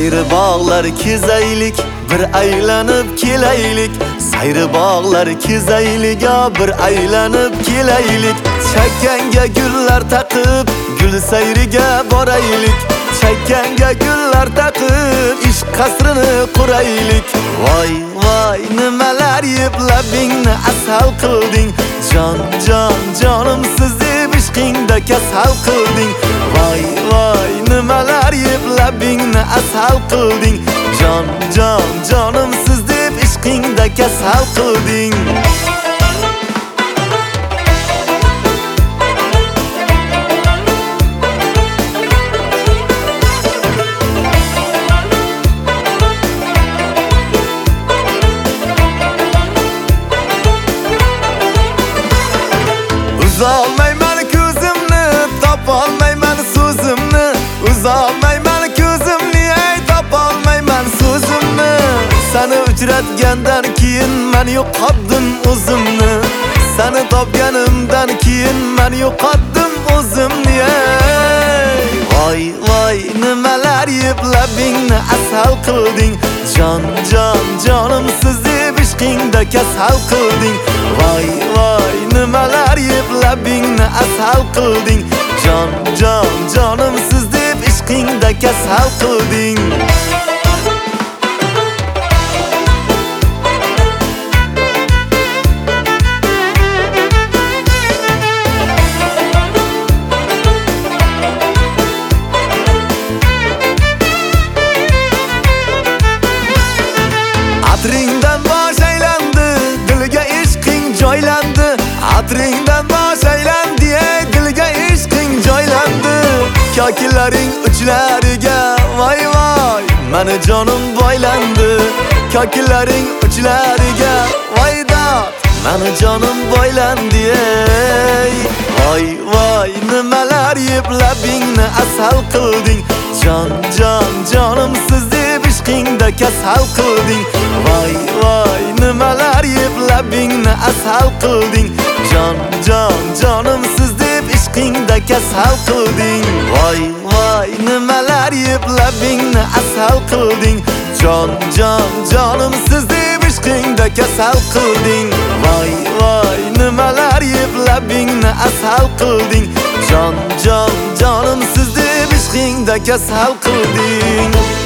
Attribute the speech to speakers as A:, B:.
A: Sayri bağlar kezaylik, bir aylanıp kelaylik. Sayri bağlar kezaylik, bir aylanıp kelaylik. Chakkanga gullar taqib, gul sayriga boraylik. Chakkanga gullar taqib, ishq qasrini quraylik. Voy voy nimalar yeb labingni asal qilding. Jon jon jonimsiz deb ishqingda kasal qilding. Voy voy nimalar yeb labingni asal qilding. Jon jon jonimsiz deb ishqingda kasal qilding. Uzalmayman ko'zimni, topolmayman so'zimni. Uzalmayman ko'zimni, topolmayman so'zimni. Seni uchratgandan keyin men yo'qotdim o'zimni. Seni topganimdan keyin men yo'qotdim o'zimni. Voy voy nimalar yeb labingni asal qilding. Jon jon jonimsiz deb ishqingda kasal qilding. Voy voy nimalar yeb labingni asal qilding. Jon jon jonimsiz deb ishqingda kasal qilding. Atringdan bosh aylandi, dilga ishqing joylandi. Atringdan bosh aylandi, dilga ishqing joylandi. Kokillaring uchlariga voy voy meni jonim boylandi. Kokillaring uchlariga voy dod meni jonim boylandi. Voy voy nimalar yeb labingni asal qilding. Jon jon jonimsiz deb ishqingda kasal qilding. Voy voy nimalar yeb labingni asal qilding. Jon jon jonimsiz deb ishqingda kasal qilding. Voy voy nimalar yeb labingni asal qilding. Jon jon jonimsiz deb ishqingda kasal qilding. Voy voy nimalar yeb labingni asal qilding. Jon jon jonimsiz deb ishqingda kasal qilding.